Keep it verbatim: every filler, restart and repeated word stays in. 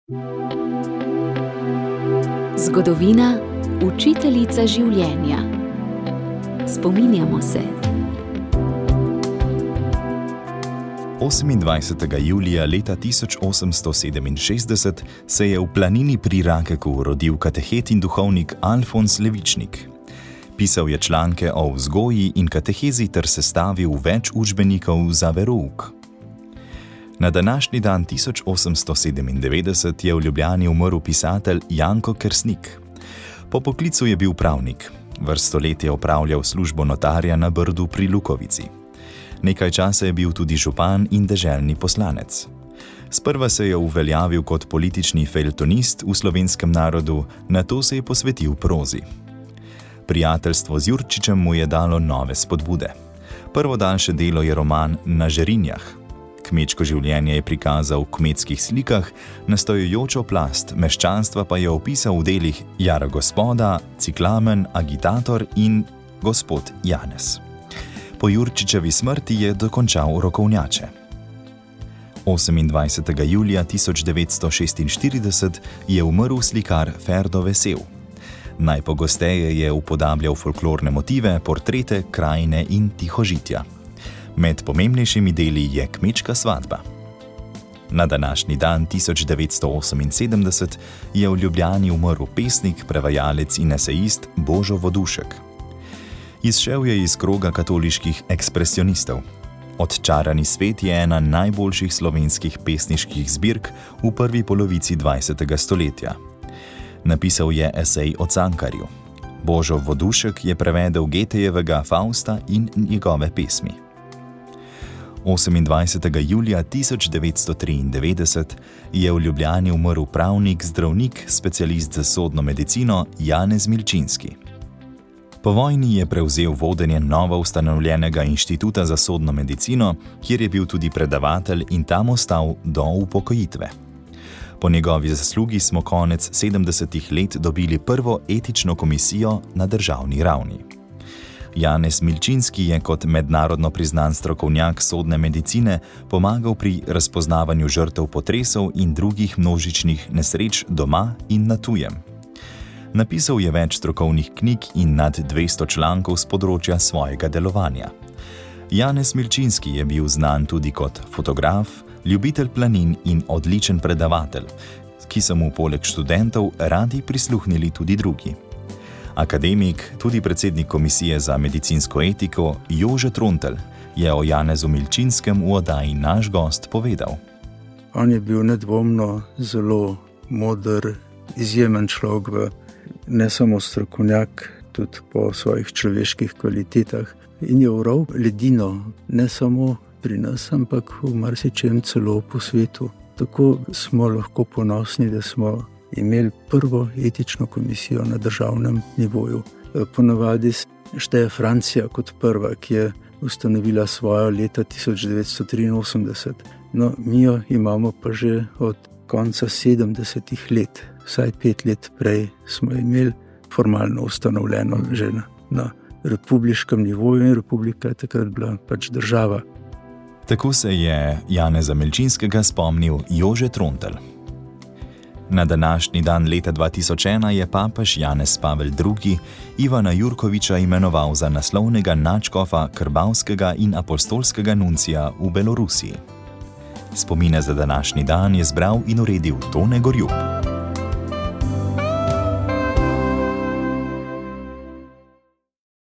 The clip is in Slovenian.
Zgodovina, učiteljica življenja. Spominjamo se. osemindvajsetega julija leta tisoč osemsto sedeminšestdeset se je v planini pri Rakeku rodil katehet in duhovnik Alfons Levičnik. Pisal je članke o vzgoji in katehezi ter sestavil več učbenikov za verouk. Na današnji dan tisoč osemsto sedemindevetdeset je v Ljubljani umrl pisatelj Janko Kersnik. Po poklicu je bil pravnik. Vrsto let je opravljal službo notarja na Brdu pri Lukovici. Nekaj časa je bil tudi župan in deželni poslanec. Sprva se je uveljavil kot politični feljtonist v slovenskem narodu, nato se je posvetil prozi. Prijateljstvo z Jurčičem mu je dalo nove spodbude. Prvo daljše delo je roman Na Žerinjah. Kmečko življenje je prikazal v kmetskih slikah, nastojujočo plast meščanstva pa je opisal v delih Jara gospoda, Ciklamen, Agitator in Gospod Janez. Po Jurčičevi smrti je dokončal Rokovnjače. osemindvajsetega julija tisoč devetsto šestinštirideset je umrl slikar Ferdo Vesel. Najpogosteje je upodabljal folklorne motive, portrete, krajine in tihožitja. Med pomembnejšimi deli je Kmečka svatba. Na današnji dan tisoč devetsto oseminsedemdeset je v Ljubljani umrl pesnik, prevajalec in esejist Božo Vodušek. Izšel je iz kroga katoliških ekspresionistov. Odčarani svet je ena najboljših slovenskih pesniških zbirk v prvi polovici dvajsetega stoletja. Napisal je esej o Cankarju. Božo Vodušek je prevedel Getejevega Fausta in njegove pesmi. osemindvajsetega julija tisoč devetsto triindevetdeset je v Ljubljani umrl pravnik, zdravnik, specialist za sodno medicino Janez Milčinski. Po vojni je prevzel vodenje novo ustanovljenega inštituta za sodno medicino, kjer je bil tudi predavatelj in tam ostal do upokojitve. Po njegovi zaslugi smo konec sedemdesetih let dobili prvo etično komisijo na državni ravni. Janez Milčinski je kot mednarodno priznan strokovnjak sodne medicine pomagal pri razpoznavanju žrtev potresov in drugih množičnih nesreč doma in na tujem. Napisal je več strokovnih knjig in nad dvesto člankov z področja svojega delovanja. Janez Milčinski je bil znan tudi kot fotograf, ljubitelj planin in odličen predavatelj, ki so mu poleg študentov radi prisluhnili tudi drugi. Akademik, tudi predsednik komisije za medicinsko etiko Jože Trontelj je o Janezu Milčinskem v oddaji Naš gost povedal. On je bil nedvomno zelo moder, izjemen človek, ne samo strokovnjak, tudi po svojih človeških kvalitetah. In je oral ledino, ne samo pri nas, ampak v marsičem celo po svetu. Tako smo lahko ponosni, da smo imeli prvo etično komisijo na državnem nivoju. Ponavadi šteje Francija kot prva, ki je ustanovila svojo leta tisoč devetsto triinosemdeset. No, mi jo imamo pa že od konca sedemdesetih let, vsaj pet let prej smo imeli formalno ustanovljeno že na, na republiškem nivoju in republika je takrat bila pač država. Tako se je Janeza Milčinskega spomnil Jože Trontelj. Na današnji dan leta dva tisoč ena je papež Janez Pavel drugi. Ivana Jurkoviča imenoval za naslovnega nadškofa krbavskega in apostolskega nuncija v Belorusiji. Spomine za današnji dan je zbral in uredil Tone Gorjup.